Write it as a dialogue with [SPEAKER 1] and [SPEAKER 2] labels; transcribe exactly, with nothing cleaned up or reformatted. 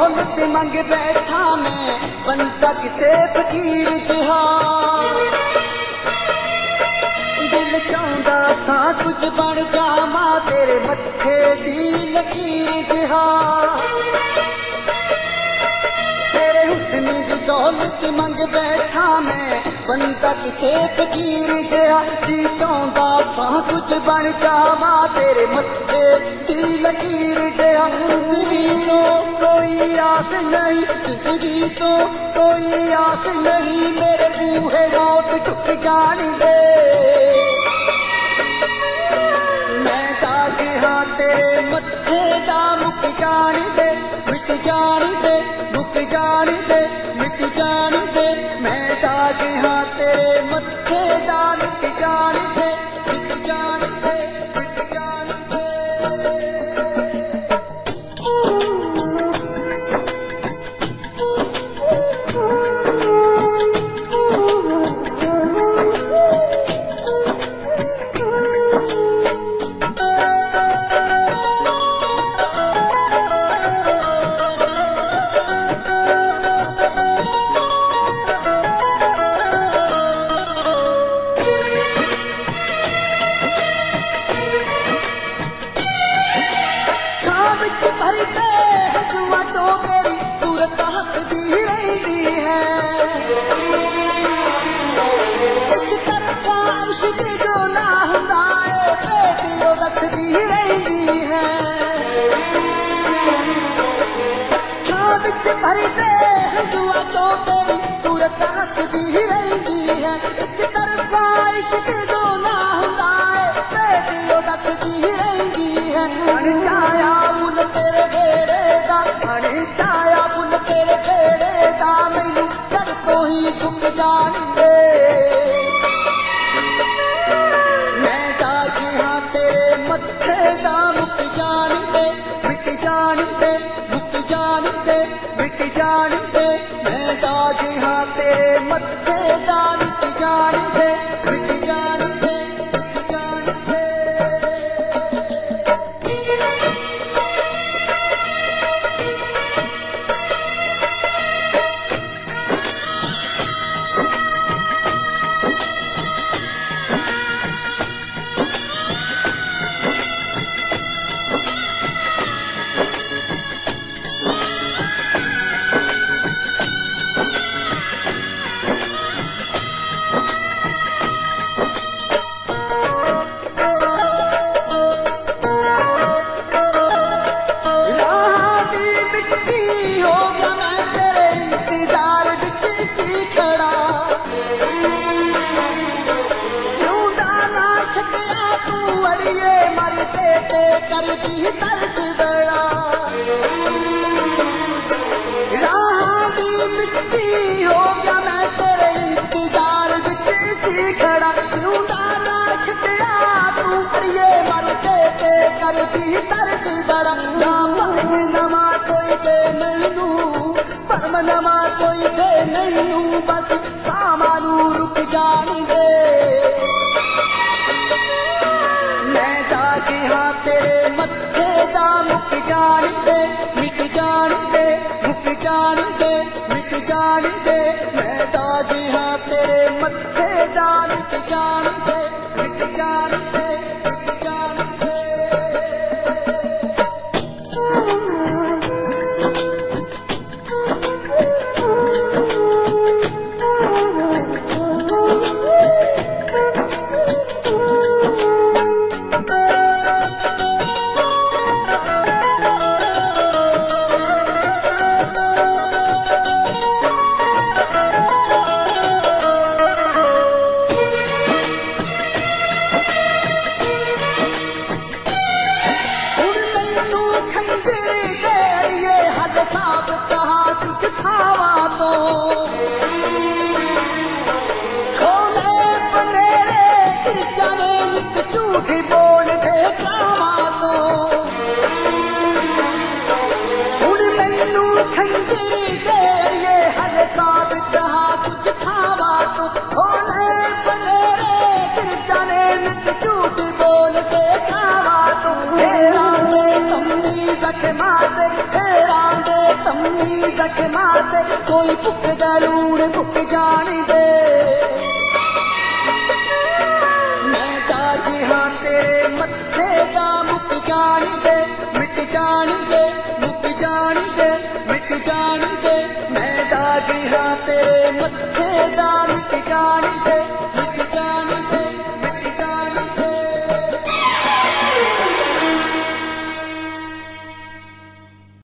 [SPEAKER 1] दौलत मंग बैठा मैं, बनता किसे फकीर जिहा। दिल चाहता सा कुछ बन जावा, तेरे मत्थे दी लकीर जिहा। तेरे हुस्न दी दौलत मंग बैठा मैं, बनता किसे फकीर जिहा। जी चाहता सा कुछ बन जावा, तेरे मत्थे दी लकीर जिहा। जिंदगी तो कोई आस नहीं, जिंदगी तो कोई आस नहीं, मेरे बूहे मौत टुक जान दे। मैं दाग हाँ तेरे मत्थे दा, मुक जान दे, मिट जान दे, मुक जान दे, मिट जान दे। मैं दाग हाँ तेरे मत्थे दा, मिट जान दे, मिट जान दे, मिट जान दे। तो तेरी सूरत हसदी रहती है, इस तरफा इश्क जो ना हुंदा है, बेदिलो दसदी रहती है। खां विच भरदे हंजुआ तो तेरी सूरत हसदी रहती है, इस तरफा इश्क जो ना हुंदा है, बेदिलो दसदी रहती है। अनचाया मुल तेरे बेड़े दा, अनचाया मुल तेरे बेड़े दा, मैनू जड़ तो ही सुक जान दे। मैं दाग हाँ तेरे मत्थे दा, मुक जान दे, मिट जान दे, मुक जान दे, मिट जान दे। मैं दाग हाँ तेरे मत्थे दा, मिट जान दे, मिट जान दे, मिट जान दे। करती तरस बड़ा राह दी मिट्टी हो गया, मैं तेरे इंतजार विच सी खड़ा। जिंदा ना छड्डिया तू करिए, मरते ते करती तरस बड़ा। ना परम नवा कोई दे मैनू, परम नवा कोई दे मैनू, बस सामानू रुक जान दे। मैं दाग हाँ तेरे मत्थे दा, मुक जान दे, मिट जान दे, मुक जान दे, मिट जान दे। मैं दाग हाँ तेरे मत्थे दा, मिट जान दे, मिट जान दे, मिट जान दे। खिमा ते कोई भुख दा लूण भुख जान दे मैं ताज हाँ तेरे मत्थे दा मुक जान दे मिट जान दे मुक जान दे मिट जान दे मैं ताज हाँ तेरे मत्थे दा मिट जान दे